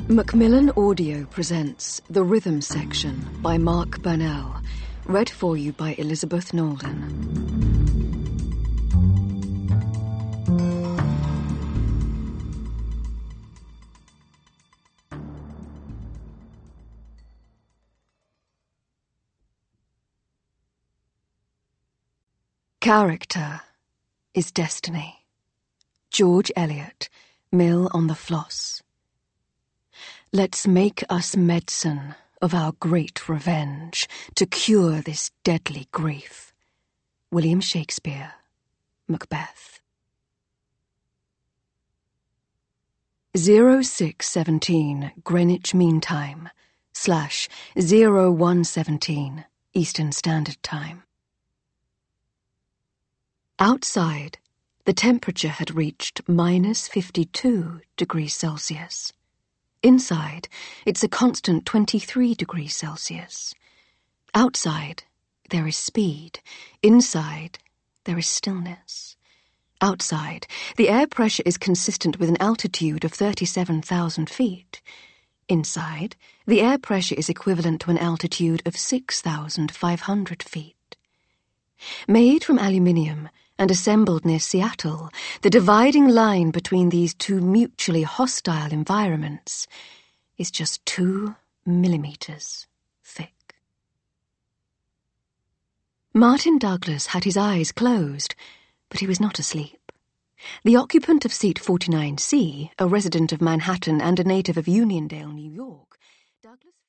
Macmillan Audio presents The Rhythm Section by Mark Burnell, read for you by Elizabeth Nolden. Character is destiny. George Eliot, Mill on the Floss. Let's make us medicine of our great revenge to cure this deadly grief. William Shakespeare, Macbeth. 0617 Greenwich Mean Time / 0117 Eastern Standard Time. Outside, the temperature had reached -52 degrees Celsius. Inside, it's a constant 23 degrees Celsius. Outside, there is speed. Inside, there is stillness. Outside, the air pressure is consistent with an altitude of 37,000 feet. Inside, the air pressure is equivalent to an altitude of 6,500 feet. Made from aluminium and assembled near Seattle, the dividing line between these two mutually hostile environments is just 2 millimeters thick. Martin Douglas had his eyes closed, but he was not asleep. The occupant of seat 49C, a resident of Manhattan and a native of Uniondale, New York, Douglas